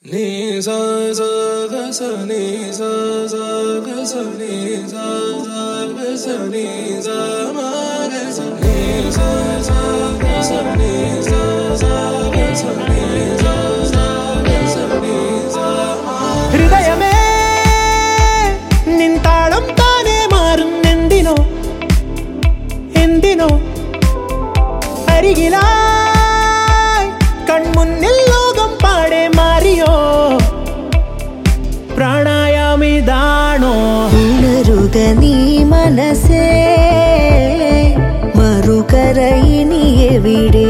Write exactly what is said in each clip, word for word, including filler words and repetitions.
Ni sa sa ga sa ni sa sa ga sa ni sa sa ga sa ni sa ma ga sa ni sa sa ga sa ni sa sa ga sa ni sa sa ga sa ni sa ma ഹൃദയമേ നിൻ താളം താനേ മാറുന്നെന്തിനോ എന്തിനോ അരികിലായി കൺമുന്നിൽ ലോകം പാടെ മാറിയോ പ്രണയമിതാണോ ഉണരുക നീ മനസ്സേ മറുകര ഇനി എവിടെ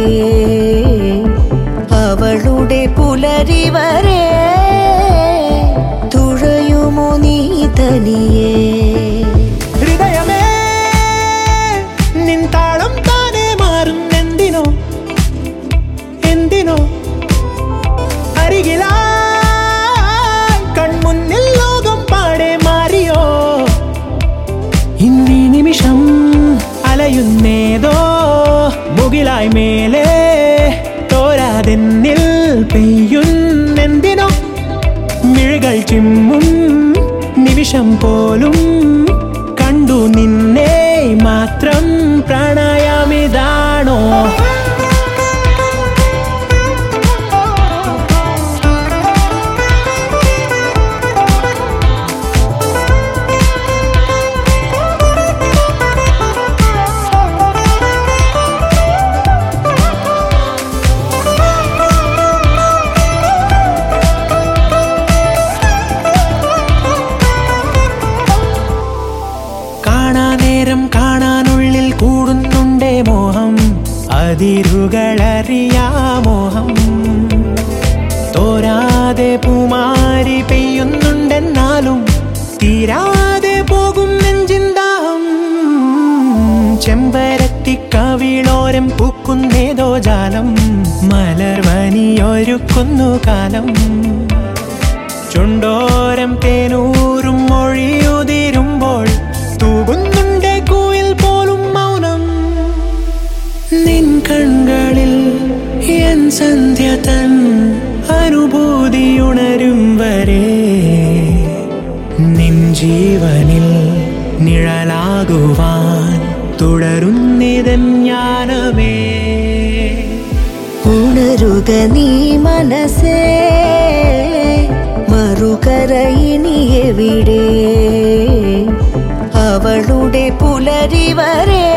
അവളുടെ പുലരി വരെ തുഴയുമോ നീ തനിയേ ഹൃദയമേ നിൻ താളം താനേ മാറുന്നെന്തിനോ എന്തിനോ അരികിലായി കൺമുന്നിൽ ലോകം പാടെ മാറിയോ ഇന്നീ നിമിഷം അലയുന്നേതോ മുകിലായി മേലെ തോരാതെന്നിൽ പെയ്യുന്നെന്തിനോ മിഴികൾ ചിമ്മും നിമിഷം പോലും കണ്ടു നിന്നെ മാത്രം പ്രണയമിതാണോ കാണാനേരം കാണാനുള്ളിൽ കൂടുന്നുണ്ടേ മോഹം അതിരുകളറിയാമോഹം തോരാതെ പൂമാരി പെയ്യുന്നുണ്ടെന്നാലും തീരാതെ പോകും നെഞ്ചിന്താഹം ചെമ്പരത്തി കവിളോരം പൂക്കുന്നേതോ ജാലം മലർവനിയൊരുക്കുന്നു കാലം ചുണ്ടോരം തേനൂറും മൊഴിയുതിരുമ്പോൾ തൂകുന്നുണ്ടേ കൂയിൽ പോലും മൗനം നിൻ കൺകളിൽ എൻ സന്ധ്യ തൻ അനുഭൂതിയുണരും വരെ നിൻ ജീവനിൽ നിഴലാകുവാൻ തുടരുന്നിതൻ ജ്ഞാനമേ ഉണരുക നീ മനസ്സേ മറുകര ഇനി എവിടെ അവളുടെ പുലരി വരെ